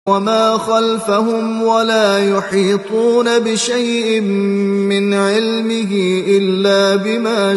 وما خلفهم ولا يحيطون بشيء من علمه إلا بما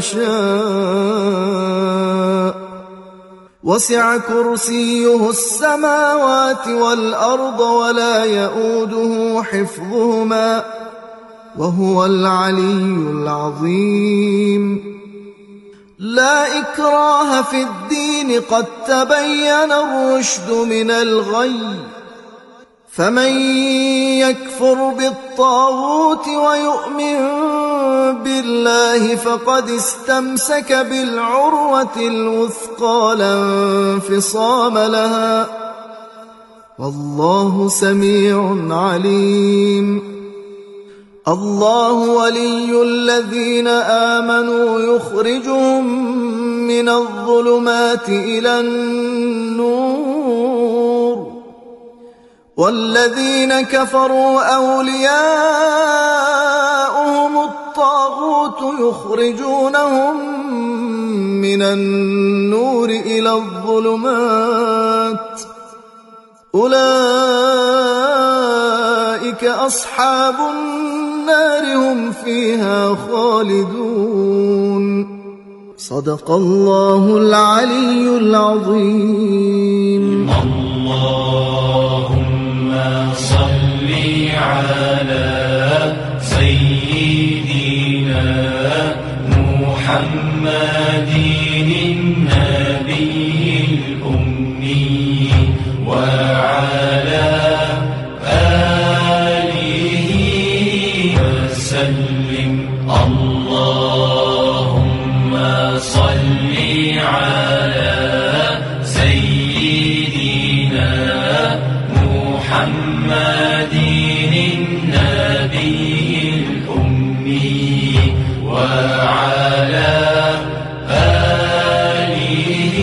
شاء وسع كرسيه السماوات والأرض ولا يؤوده حفظهما وهو العلي العظيم لا إكراه في الدين قد تبين الرشد من الغي فمن يكفر بالطاغوت ويؤمن بالله فقد استمسك بالعروة الوثقى لا انفصام لها والله سميع عليم الله ولي الذين آمنوا يخرجهم من الظلمات إلى النور والذين كفروا أولياؤهم الطاغوت يخرجونهم من النور إلى الظلمات أولئك أصحاب النار هم فيها خالدون صدق الله العلي العظيم اللهم صل على سيدنا محمد النبي الأمي وعلى آله وسلم اللهم صل على سيدنا محمد النبي الأمي وعلى آله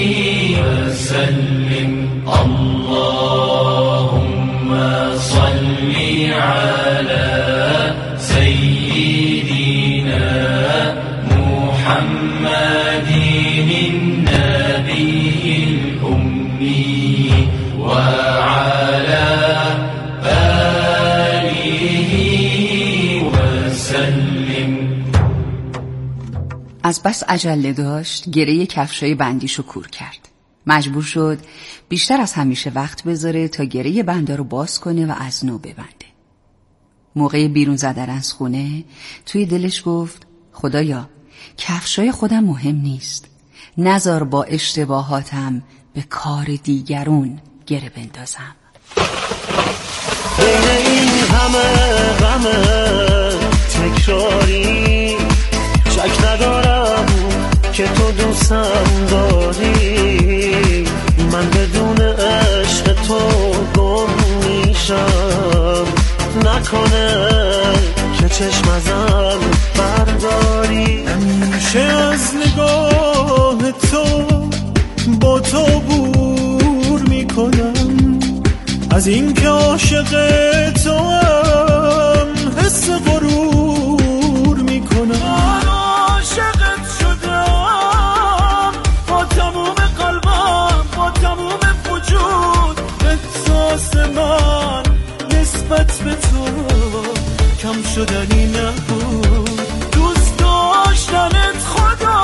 وسلم اللهم صل على سيدنا محمد النبي الأمي وعلى آله وسلم. از بس عجله داشت گره کفشای بندیشو کور کرد. مجبور شد بیشتر از همیشه وقت بذاره تا گره بنده رو باز کنه و از نو ببنده. موقع بیرون زدن از خونه توی دلش گفت خدایا کفشای خودم مهم نیست، نذار با اشتباهاتم به کار دیگرون گره بندازم. بین این همه غم تکراری شک ندارم که تو دوستم داری، من بدون عشق تو گم میشم، نکنه که چشم ازم برداری. همیشه از نگاه تو با تو بور میکنم، از این که عاشق تو هم حس غرور میکنم. عاشقت شدم با تموم قلبم، با تموم وجود، احساس من نسبت به تو کم شدنی نبود. دوست داشتنت خدا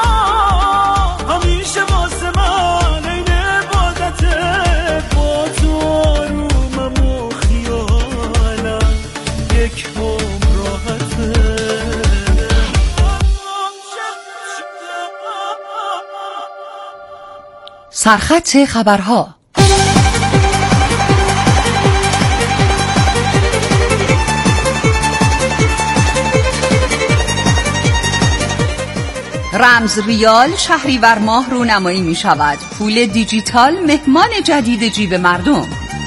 همیشه واسه من این عبادته، با تو آرومم و خیالم یک عمر راحته. سرخط خبرها. رمز ریال شهریور ماه رونمایی می شود. پول دیجیتال مهمان جدید جیب مردم.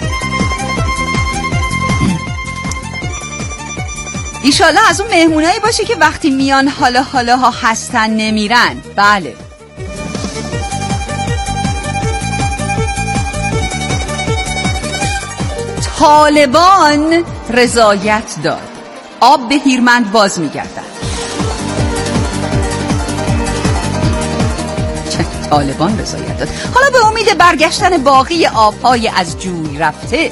ایشالله از اون مهمونایی باشه که وقتی میان حالا ها هستن نمیرن. بله. طالبان رضایت داد. آب به هیرمند باز میگردد. طالبان رضایت داد. حالا به امید برگشتن باقی آبهای از جوی رفته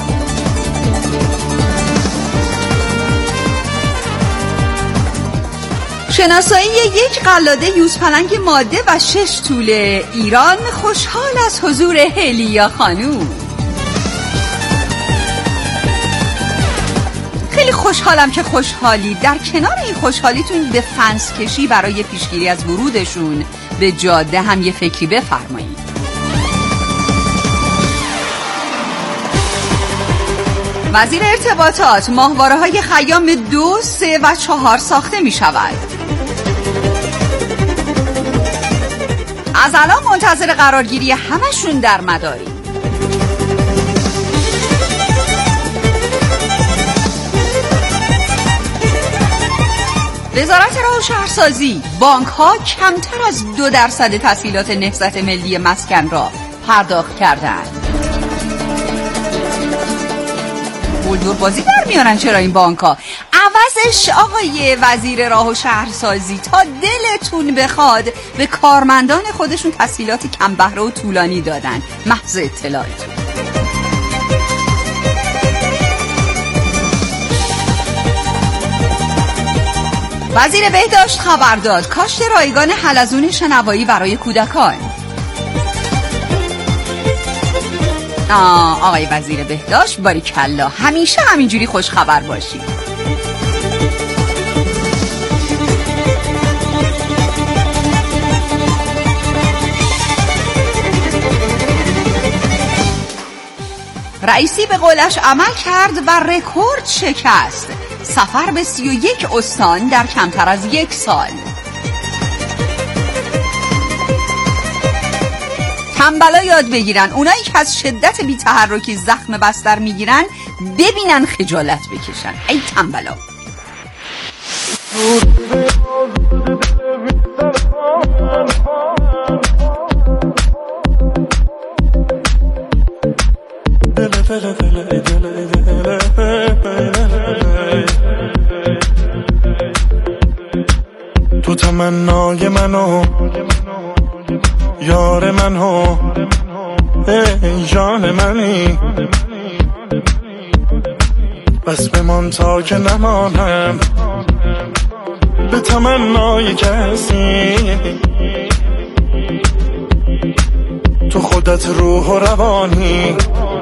شناسایی یک قلاده یوزپلنگ ماده و 6 توله ایران خوشحال از حضور هلیا خانوم. خیلی خوشحالم که خوشحالی. در کنار این خوشحالیتون به فنس کشی برای پیشگیری از ورودشون به جاده هم یه فکری بفرمایید. وزیر ارتباطات: ماهواره‌های خیام 2، 3 و 4 ساخته می شود. از الان منتظر قرارگیری همشون در مداری. وزارت راه و شهرسازی: بانک ها کمتر از 2% تسهیلات نهضت ملی مسکن را پرداخت کردند. بولدور بازی در میارن چرا این بانک ها؟ عوضش آقای وزیر راه و شهرسازی تا دلتون بخواد به کارمندان خودشون تسهیلات کم بهره و طولانی دادن. محض اطلاعتون. وزیر بهداشت خبر داد کاشت رایگان حلزون شنوایی برای کودکان. آقای وزیر بهداشت باریکلا، همیشه همینجوری خوش خبر باشی. رئیسی به قولش عمل کرد و رکورد شکست. سفر به 31 استان در کمتر از 1 سال. تنبلا یاد بگیرن. اونایی که از شدت بی‌تحرکی زخم بستر میگیرن ببینن خجالت بکشن. ای تنبلا. تو تمنای منو یار منو ای جان منی، بس بمان تا که نمانم به تمنای کسی. تو خودت روح و روانی،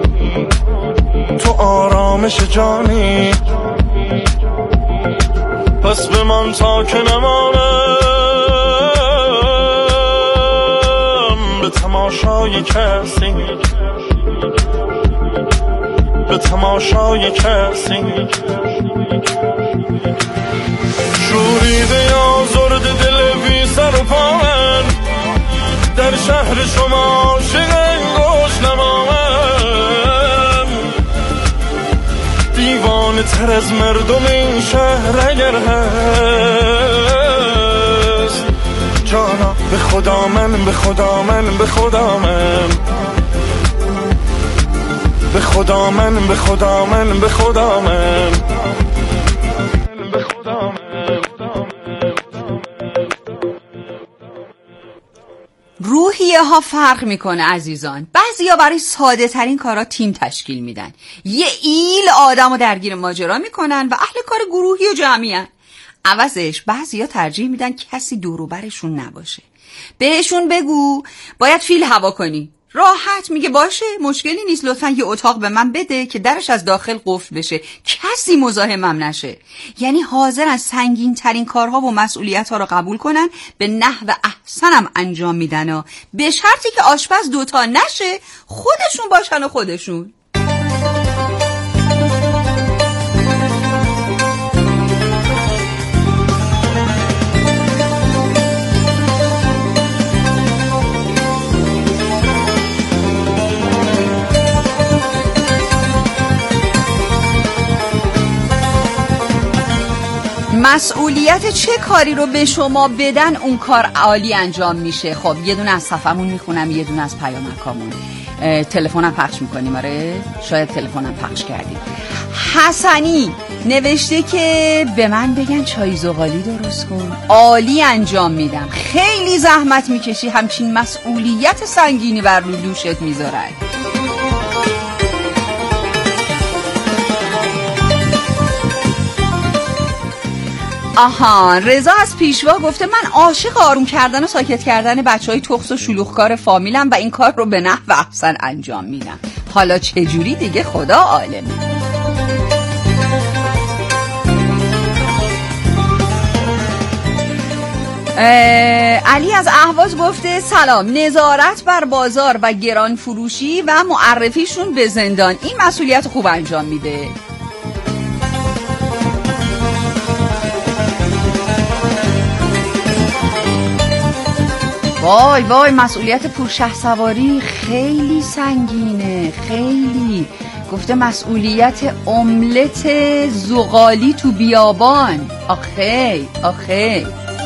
تو آرامش جانی، پس بمان تا که نمانم به تماشای کسی، به تماشای کسی. شوریده یا زرد دل بی سر و پا من، در شهر شما عاشق انگوش نمامم. دیوانه تر از مردم این شهر اگر هست، جانا به خدا من، به خدا من، به خدا من، به خدا من، به خدا من، به خدا من، به خدا من. روحیه ها فرق میکنه عزیزان. بعضیا برای ساده ترین کارا تیم تشکیل میدن، یه ایل آدمو درگیر ماجرا میکنن و اهل کار گروهی و جمعیان. عوضش بعضیا ترجیح میدن کسی دور و برشون نباشه. بهشون بگو باید فیل هوا کنی، راحت میگه باشه مشکلی نیست، لطفا یه اتاق به من بده که درش از داخل قفل بشه، کسی مزاحمم نشه. یعنی حاضرن سنگین ترین کارها و مسئولیت ها رو قبول کنن، به نحو احسنم انجام میدن و به شرطی که آشپز دوتا نشه، خودشون باشن و خودشون. مسئولیت چه کاری رو به شما بدن اون کار عالی انجام میشه. خب یه دونه از صفمون میخونم، یه دونه از پیامکامون. تلفنم پخش میکنیم. آره شاید تلفنم پخش کردیم. حسنی نوشته که به من بگن چای زغالی درست کن، عالی انجام میدم. خیلی زحمت میکشی، همچین مسئولیت سنگینی بر روی دوشت میذارن. آها، رضا از پیشوا گفته من عاشق آروم کردن و ساکت کردن بچهای تخس و شلوغکار فامیلم و این کار رو به نحو احسن انجام میدم. حالا چجوری دیگه خدا عالمه. علی از اهواز گفته سلام، نظارت بر بازار و گران فروشی و معرفیشون به زندان، این مسئولیت خوب انجام میده. وای وای، مسئولیت پورشه سواری خیلی سنگینه، خیلی. گفته مسئولیت املت زغالی تو بیابان. آخه آخه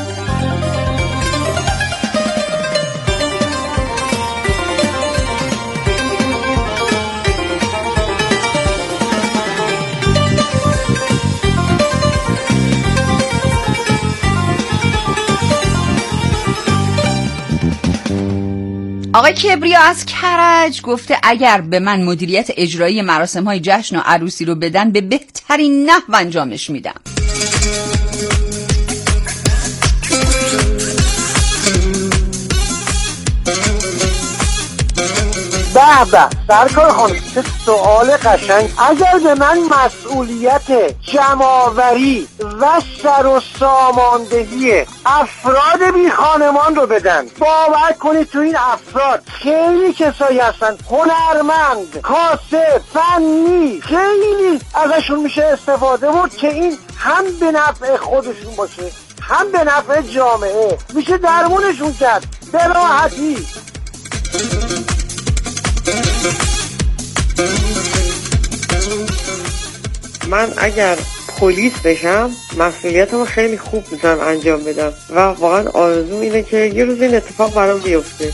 آقای کبریا از کرج گفته اگر به من مدیریت اجرایی مراسم‌های جشن و عروسی رو بدن به بهترین نحو انجامش میدم. به سرکار خانم، چه سوال قشنگ. اگر به من مسئولیت جمع‌آوری و سر و ساماندهی افراد بی خانمان رو بدن، باور کنید تو این افراد خیلی کسایی هستن هنرمند، کاسب، فنی، خیلی ازشون میشه استفاده برد که این هم به نفع خودشون باشه هم به نفع جامعه، میشه درمونشون کرد به راحتی. من اگر پلیس بشم مسئولیتمو خیلی خوب میتونم انجام بدم و واقعا آرزوم اینه که یه روز این اتفاق برام بیفته.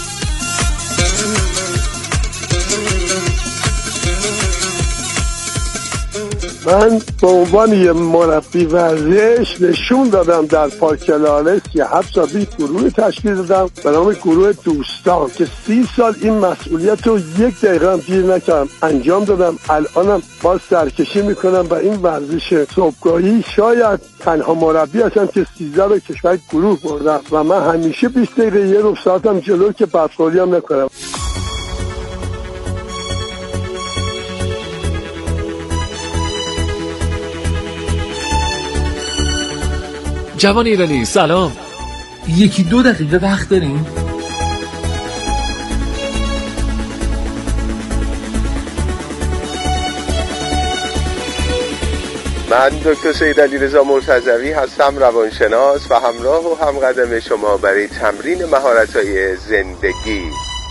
من به عنوان یه مربی ورزش نشون دادم در پارک لالس که 7 سالی گروه تشکیل دادم به نام گروه دوستان که 30 سال این مسئولیت رو 1 دقیقه هم گیر نکردم انجام دادم. الانم باز سرکشی میکنم و این ورزش صبحگاهی شاید تنها مربی هستم که 13 رو کشور گروه بردم و من همیشه 20 دقیقه یه ربع ساعتم جلو که بدخوری هم نکنم. جوان ایرانی سلام، 1-2 دقیقه وقت داریم؟ من دکتر سید علیرضا مرتضوی هستم، روانشناس و همراه و همقدم شما برای تمرین مهارت‌های زندگی.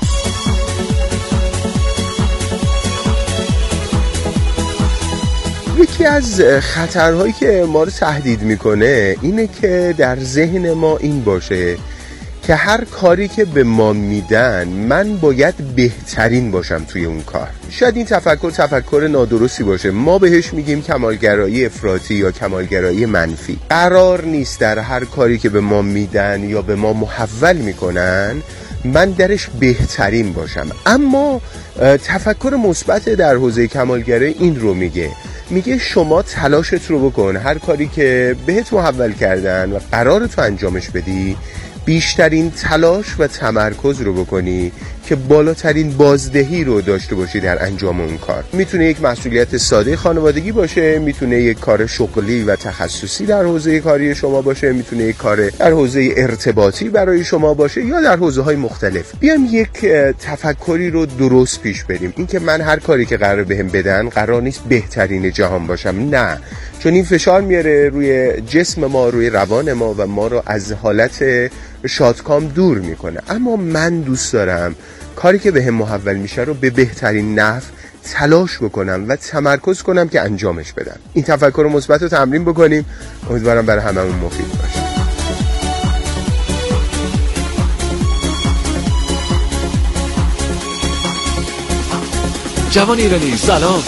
یکی از خطرهایی که ما رو تهدید میکنه اینه که در ذهن ما این باشه که هر کاری که به ما میدن من باید بهترین باشم توی اون کار. شاید این تفکر نادرستی باشه. ما بهش میگیم کمالگرایی افراطی یا کمالگرایی منفی. قرار نیست در هر کاری که به ما میدن یا به ما محول میکنن من درش بهترین باشم. اما تفکر مثبت در حوزه کمالگرایی این رو میگه شما تلاشت رو بکن، هر کاری که بهت محول کردن و قرار تو انجامش بدی بیشترین تلاش و تمرکز رو بکنی که بالاترین بازدهی رو داشته باشی در انجام اون کار. میتونه یک مسئولیت ساده خانوادگی باشه، میتونه یک کار شغلی و تخصصی در حوزه کاری شما باشه، میتونه یک کار در حوزه ارتباطی برای شما باشه یا در حوزه‌های مختلف. بیایم یک تفکری رو درست پیش بریم. این که من هر کاری که قرار بهم بدن قرار نیست بهترین جهان باشم، نه، چون این فشار میاره روی جسم ما، روی روان ما و ما رو از حالت شادکام دور میکنه. اما من دوست دارم کاری که بهم محول میشه رو به بهترین نحو تلاش بکنم و تمرکز کنم که انجامش بدم. این تفکر مثبت رو تمرین بکنیم، امیدوارم برای هممون مفید باشه. جوان ایرانی سلام.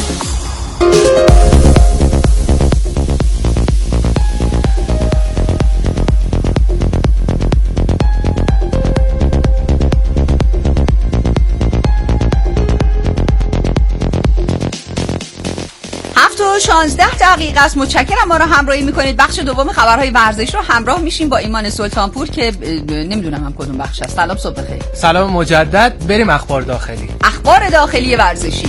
و 16 دقیقه است. متشکرم ما رو همراهی میکنید. بخش دوم خبرهای ورزش رو همراه میشیم با ایمان سلطانپور که نمیدونم هم کدوم بخش است. سلام، صبح بخیر. سلام مجدد. بریم اخبار داخلی. اخبار داخلی ورزشی.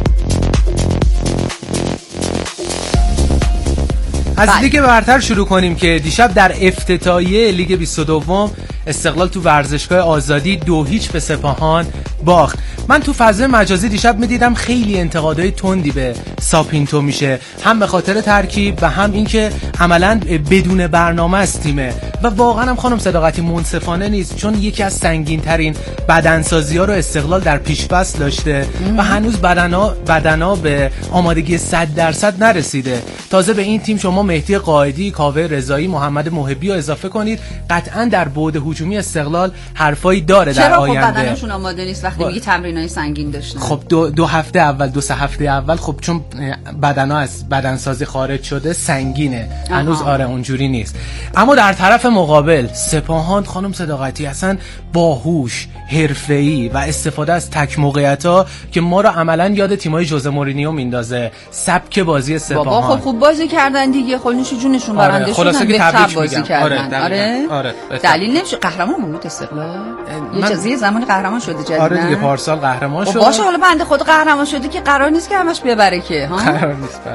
از لیگ برتر شروع کنیم که دیشب در افتتاحیه لیگ 22 استقلال تو ورزشگاه آزادی 2-0 به سپاهان باخت. من تو فضای مجازی دیشب میدیدم خیلی انتقادهای تندی به ساپینتو میشه، هم به خاطر ترکیب و هم اینکه عملاً بدون برنامه است تیمه و واقعا هم خانم صداقتی منصفانه نیست، چون یکی از سنگین ترین بدنسازی‌ها رو استقلال در پیش فصل داشته و هنوز بدنا به آمادگی 100% نرسیده. تازه به این تیم شما مهدی قائدی، کاوه رضایی، محمد محبی رو اضافه کنید، قطعاً در بعد هجومی استقلال حرفایی داره در آینده. چرا خب بدنشون آماده نیست وقتی میگی تمرینای سنگین داشتن؟ خب دو هفته اول 2-3 هفته اول خب چون بدنا از بدنسازی خارج شده سنگینه هنوز. آره اونجوری نیست. اما در طرف مقابل سپاهان خانم صداقتی اصلا باهوش، حرفه‌ای و استفاده از تک موقعیت‌ها که ما رو عملاً یاد تیم‌های ژوزه مورینیو میندازه. سبک بازی سپاهان. بابا خب خوب بازی کردن دیگه، خودشون جونشون برنده شدن، بهتر بازی کردن. آره دلیل نمیشه قهرمان بود استقلال. یه زمان قهرمان شده جدیدن. آره دیگه پارسال قهرمان شد. باشه حالا بنده خود قهرمان شده که قرار نیست که همش ببره که ها. قرار نیست بله.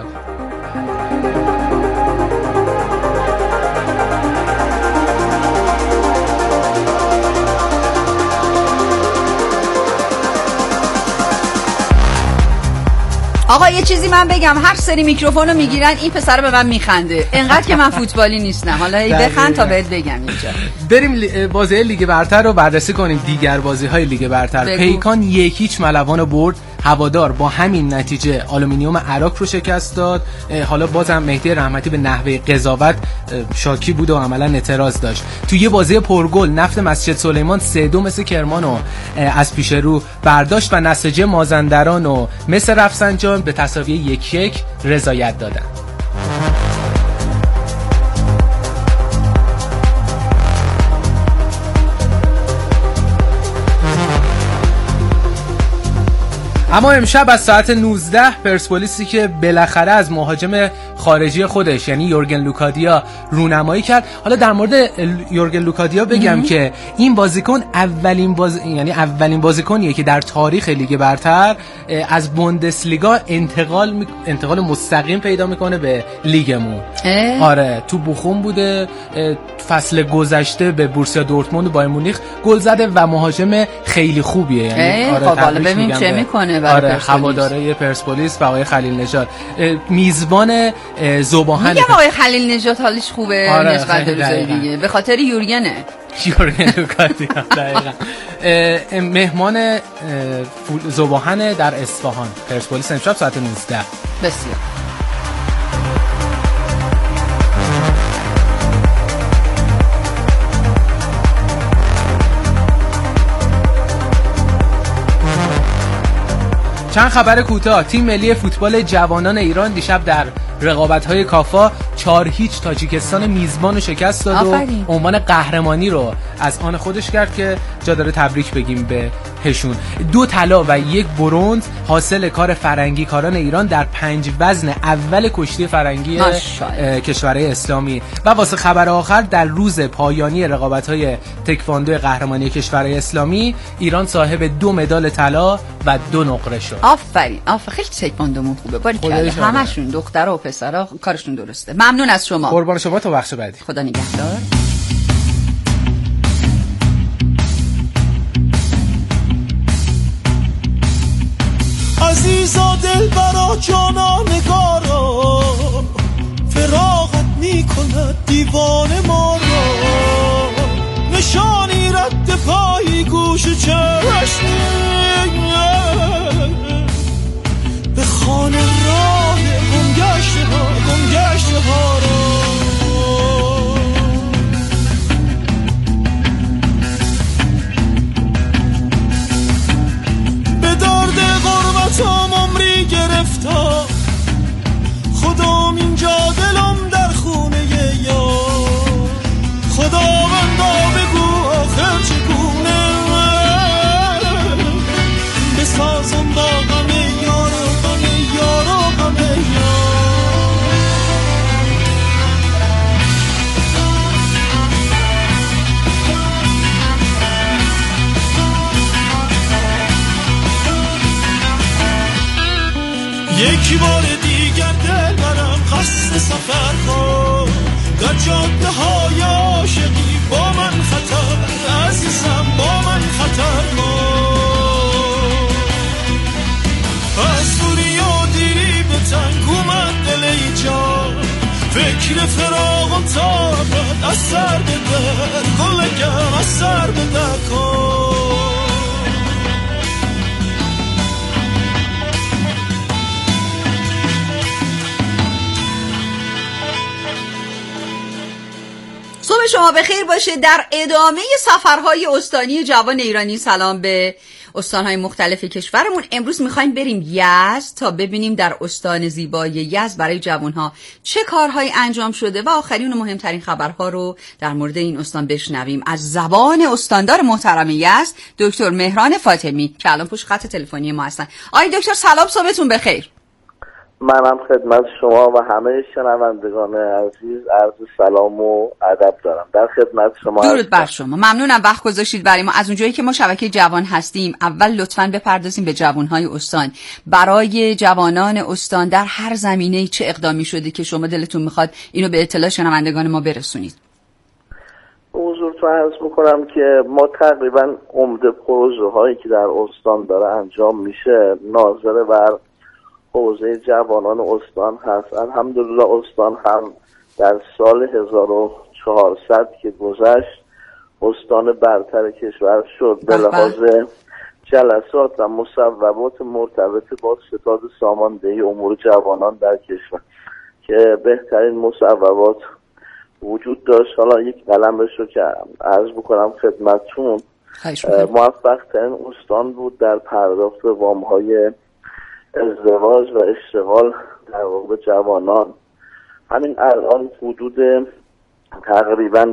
آقا یه چیزی من بگم، هر سری میکروفونو میگیرن این پسر به من میخنده، انقدر که من فوتبالی نیستم. حالا بخند تا بهت بگم اینجا. بریم بازی لیگ برتر رو بررسی کنیم. دیگر بازی‌های لیگ برتر. پیکان 1-0 ملوان رو برد. هوادار با همین نتیجه آلومینیوم عراق رو شکست داد. حالا بازم مهدی رحمتی به نحوه قضاوت شاکی بود و عملا اعتراض داشت. تو یه بازی پرگل نفت مسجد سلیمان 3-2 مثل کرمانو از پیش رو برداشت و نساجی مازندران و مثل رفسنجان به تساوی 1-1 رضایت دادن. اما امشب از ساعت 19 پرسپولیسی که بالاخره از مهاجم خارجی خودش یعنی یورگن لوکادیا رونمایی کرد. حالا در مورد یورگن لوکادیا بگم که این بازیکن اولین بازیکنیه که در تاریخ لیگ برتر از بوندسلیگا انتقال مستقیم پیدا میکنه به لیگمون. آره تو بوخوم بوده، فصل گذشته به بورسیا دورتموند و بایر مونیخ گل زده و مهاجم خیلی خوبیه. یعنی آره خب حالا ببین چه میکنه. آره هواداره پرسپولیس و آقای خلیل نژاد میزبان ذوباهن. میگم آقای خلیل نژاد حالش خوبه نسبت به روزای دیگه به خاطر یورگن لوکادیا. دقیقاً مهمان ذوباهن در اصفهان. پرسپولیس امشب ساعت 19. بسیار چند خبر کوتاه. تیم ملی فوتبال جوانان ایران دیشب در رقابت‌های کافا 4-0 تاجیکستان میزبان رو شکست داد و عنوان قهرمانی رو از آن خودش کرد که جا داره تبریک بگیم به هشون. 2 طلا و 1 برنز حاصل کار فرنگی کاران ایران در 5 وزن اول کشتی فرنگی کشورهای اسلامی. و واسه خبر آخر، در روز پایانی رقابت‌های تکواندو قهرمانی کشورهای اسلامی ایران صاحب 2 مدال طلا و 2 نقره شد. آفرین خیلی تکواندومون خوبه. باریکلا همشون دخترها و پسرها کارشون درسته. ممنون از شما. قربان شما. تا بخش بعدی. خدا نگهدار. عزیزا دلبرا جانانگارا فراغت میکند دیوانه ما را، نشانی رد پایی گوش چشمی به خانه راه گمگشته ها را. به درد غربتم عمری یک بار دیگر دل برم قصد سفر کن در جاده های عاشقی با من خطر عزیزم با من خطر کن از دوری و دیری به تنگ اومد دل ای جان فکر فراغم تا ابد از سر بدر گلگم از سر بدر کن صبح شما بخیر باشه. در ادامه سفرهای استانی جوان ایرانی سلام به استانهای مختلف کشورمون. امروز میخوایم بریم یزد تا ببینیم در استان زیبای یزد برای جوانها چه کارهایی انجام شده و آخرین و مهمترین خبرها رو در مورد این استان بشنویم از زبان استاندار محترم یزد دکتر مهران فاطمی که الان پشت خط تلفنی ما هستن. آقای دکتر سلام، صبحتون بخیر. منم خدمت شما و همه شنوندگان عزیز عرض سلام و ادب دارم. در خدمت شما. درود بر شما. ممنونم وقت گذاشتید برای ما. از اونجایی که ما شبکه جوان هستیم اول لطفاً بپردازیم به جوانهای استان. برای جوانان استان در هر زمینه‌ای چه اقدامی شده که شما دلتون میخواد اینو به اطلاع شنوندگان ما برسونید؟ حضورتون عرض میکنم که ما تقریبا عمده پروژه هایی که در استان داره انجام میشه ناظر بر حوزه جوانان استان هست. الحمدلله استان هم در سال 1400 که گذشت استان برتر کشور شد به لحاظ جلسات و مصوبات مرتبط با ستاد ساماندهی امور جوانان در کشور که بهترین مصوبات وجود داشت. حالا یک قلمش رو که عرض بکنم خدمتتون، موفق ترین استان بود در پرداخت وام‌های ازدواج و اشتغال در واقع جوانان. همین الان حدود تقریبا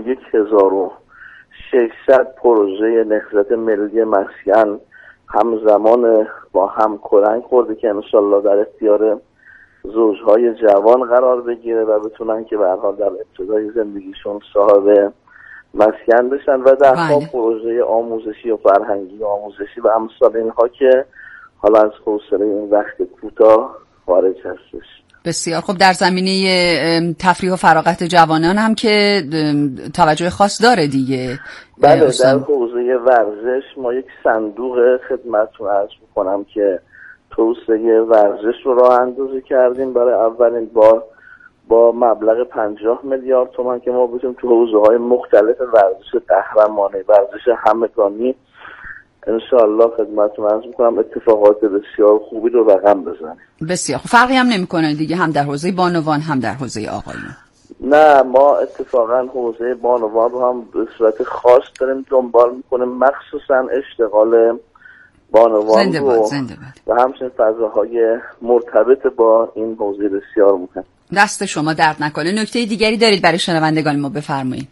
31600 پروژه نهضت ملی مسکن همزمان با هم کلنگ خورده که انشالله در اختیار زوجهای جوان قرار بگیره و بتونن که به هر حال در ابتدای زندگیشون صاحب مسکن بشن و در واقع پروژه آموزشی و فرهنگی و آموزشی و امثال اینها که حالا از حوصله این وقت کوتاه خارج هستش. بسیار خوب. در زمینه تفریح و فراغت جوانان هم که توجه خاص داره دیگه. بله، در حوزه ورزش ما یک صندوق خدمتتون عرض میکنم که توسعه ورزش رو راه اندازی کردیم برای اولین بار با مبلغ 50 میلیارد تومان که ما بتونیم تو حوزه‌های مختلف ورزش قهرمانه، ورزش همگانی انشاءالله خدمتتون عرض میکنم اتفاقات بسیار خوبی رو رقم بزنیم. بسیار خوب. فرقی هم نمیکنه دیگه، هم در حوزه بانوان هم در حوزه آقایون؟ نه، ما اتفاقا حوزه بانوان رو هم به صورت خاص داریم دنبال میکنیم، مخصوصا اشتغال بانوان رو و همچنین فضاهای مرتبط با این حوزه بسیار مهم. دست شما درد نکنه. نکته دیگری دارید برای شنوندگان ما بفرمایید.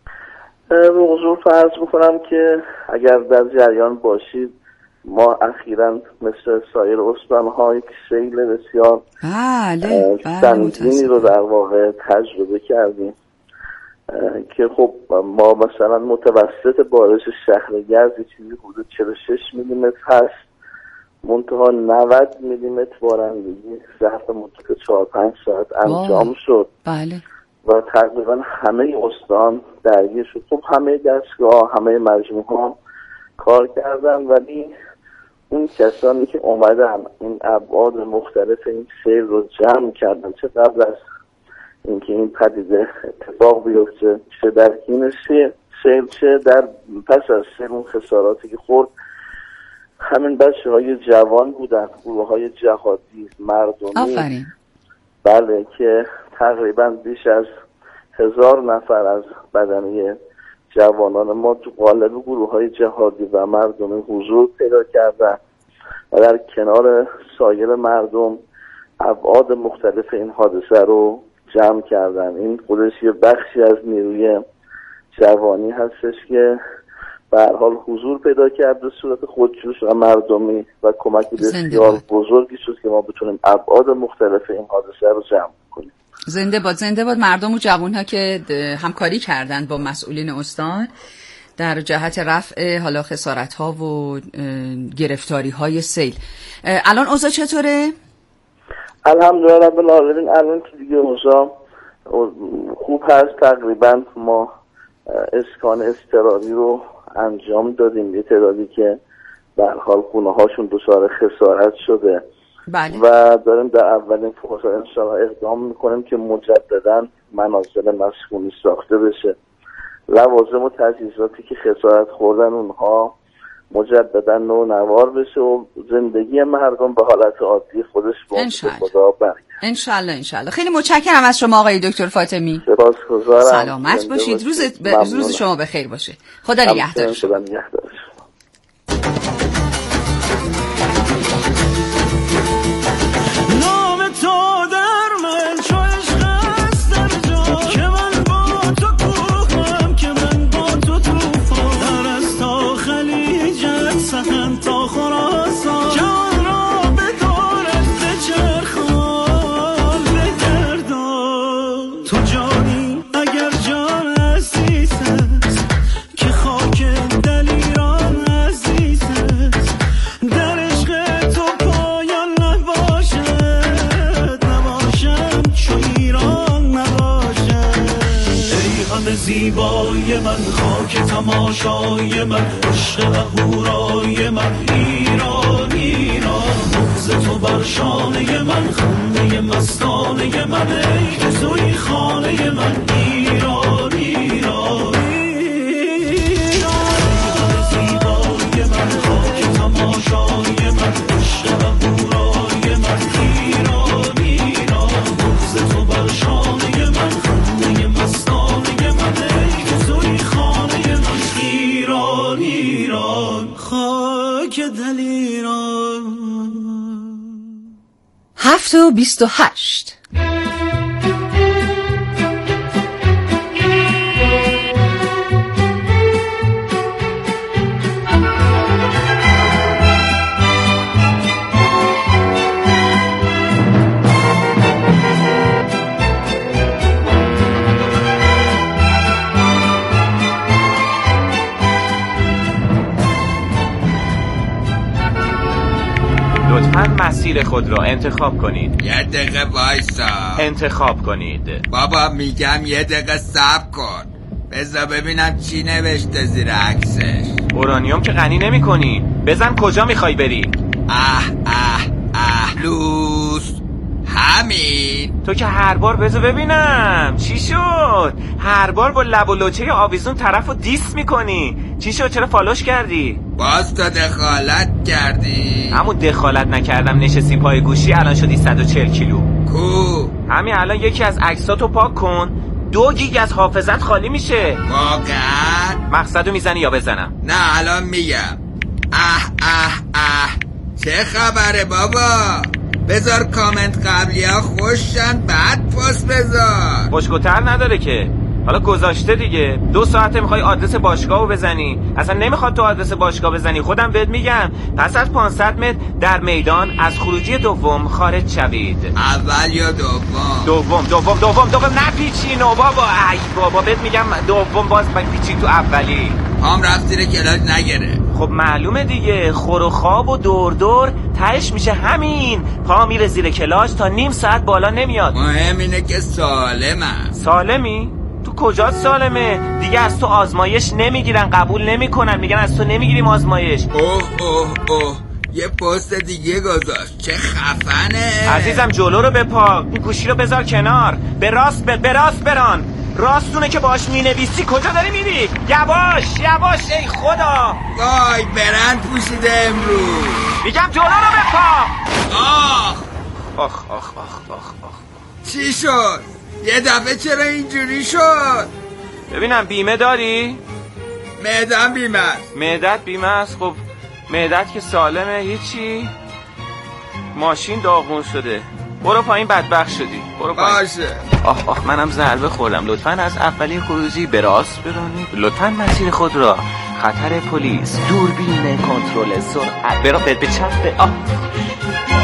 رو حضور فرض میکنم که اگر در جریان باشید ما اخیراً مثل سایر استان‌ها یک سیل بسیار سنگینی رو در واقع تجربه کردیم که خب ما مثلا متوسط بارش شهر یزد چیزی حدود 46 میلیمتر هست، منتها 90 میلیمتر بارندگی ظرف مدت 4-5 ساعت انجام شد. بله. و تقریبا همه استان درگیر شد. خب همه دستگاه، همه مجموعه کار کردن، ولی اون کسانی که اومدن این ابعاد مختلف این سیل رو جمع کردن، چه قبل از اینکه این پدیده اتفاق بیفته، چه در حین سیل، چه در پس از سیل اون خساراتی که خورد، همین بچه‌های جوان بودن، گروه‌های جهادی مردمی. بله، که تقریبا بیش از 1000 نفر از بدنه جوانان ما تو قالب گروه‌های جهادی و مردمی حضور پیدا کردن و در کنار سایر مردم ابعاد مختلف این حادثه رو جمع کردن. این خودش یه بخشی از نیروی جوانی هستش که به هر حال حضور پیدا کرد به صورت خودجوش و مردمی و کمکی بسیار بزرگی شد که ما بتونیم ابعاد مختلف این حادثه رو جمع کنیم. زنده باد، زنده باد مردم و جوان‌ها که همکاری کردند با مسئولین استان در جهت رفع حالا خسارت‌ها و گرفتاری‌های سیل. الان اوضاع چطوره؟ الحمدلله رب العالمین. الان که دیگه اوضاع خوب هست. تقریبا ما اسکان اضطراری رو انجام دادیم، یه تعدادی که به هر حال خونه هاشون دچار خسارت شده. بله. و داریم در اولین فرصت انشاءالله اقدام میکنیم که مجددا منازل مسکونی ساخته بشه. لوازم و تجهیزاتی که خسارت خوردن اونها مجددا نوار بشه و زندگی مردم به حالت عادی خودش با خدا برگرده. انشالله. خیلی متشکرم از شما آقای دکتر فاطمی. سپاسگزارم. سلامت باشید. روز شما بخیر باشه. خدا نگهدار شما. نام تو در من چو عشق است در جا، که من با تو کوهم، که من با تو توفان. در از تا خلیجت سخن تا خراسان، جان را به دورت بچرخان بگردان. تو جانی اگر جان عزیز است، که خاک دل ایران عزیز است. در عشق تو پایان نباشم چو ایران نباشم. ای همه زیبای من، خاک تماشای من، عشق اهورای من، ایران ایران. مغز تو بر شانه من، خنده مستانه من، ای که توی خانه من، ایران ایران. تماشای من، عشق اهورای من، ایران ایران. مغز تو بر شانه من، خنده مستانه من، ای که توی خانه من، ایران ایران. خاک دل ایران. 7:28 لطفاً مسیر خود را انتخاب کنید. یه دقیقه وایسا. انتخاب کنید. بابا میگم یه دقیقه صبر کن، بذار ببینم چی نوشته زیر عکسش. اورانیوم که غنی نمی کنی. بزن کجا میخوای بری؟ لوس همین. تو که هر بار بذار ببینم چی شد. هر بار با لب و لوچه آویزون طرفو دیس میکنی. چی شد؟ چرا فالوش کردی؟ باز تو دخالت کردی؟ همون دخالت نکردم، نشستی پای گوشی الان شدی 140 کیلو. کو؟ همین الان یکی از عکساتو پاک کن، 2 گیگ از حافظت خالی میشه. واقعا؟ مقصدو میزنی یا بزنم؟ نه الان میگم. چه خبره بابا؟ بذار کامنت قبلی ها خوشن بعد پست بذار. خوشگوتر نداره که. حالا گذاشته دیگه. 2 ساعته میخوای آدرس باشگاهو بزنی، اصلا نمیخواد تو آدرس باشگاه بزنی. خودم بهت میگم پس از 500 متر در میدان از خروجی دوم خارج شوید. اول یا دوم؟ دوم نپیچینو بابا. ای بابا بهت میگم دوم، باز پیچی تو اولی. هم رفت زیر کلاج نگره. خب معلومه دیگه، خور و خواب و دور تهش میشه همین. پا میره زیر کلاج تا نیم ساعت بالا نمیاد. مهم اینه که سالمه. سالمی؟ تو کجا سالمه؟ دیگه از تو آزمایش نمیگیرن، قبول نمیکنن، میگن از تو نمیگیریم آزمایش. اوه یه پست دیگه گذاشت، چه خفنه. عزیزم جلو رو بپا، این گوشی رو بذار کنار. به راست بران. راستونه که باش مینویسی. کجا داری میری؟ یواش ای خدا. وای برند پوشیده امروز. میگم جلو رو بپا. آخ چی شد؟ یه دفعه چرا اینجوری شد؟ ببینم بیمه داری؟ معدم بیمه است. معدت بیمه است؟ خب معدت که سالمه هیچی. ماشین داغون شده. برو پایین بدبخت شدی. برو پایین. باشه. آخ منم ضربه خوردم. لطفاً از اولی خروجی به راست برانید. لطفاً مسیر خود را خطر پلیس، دوربین کنترل سرعت به چپ.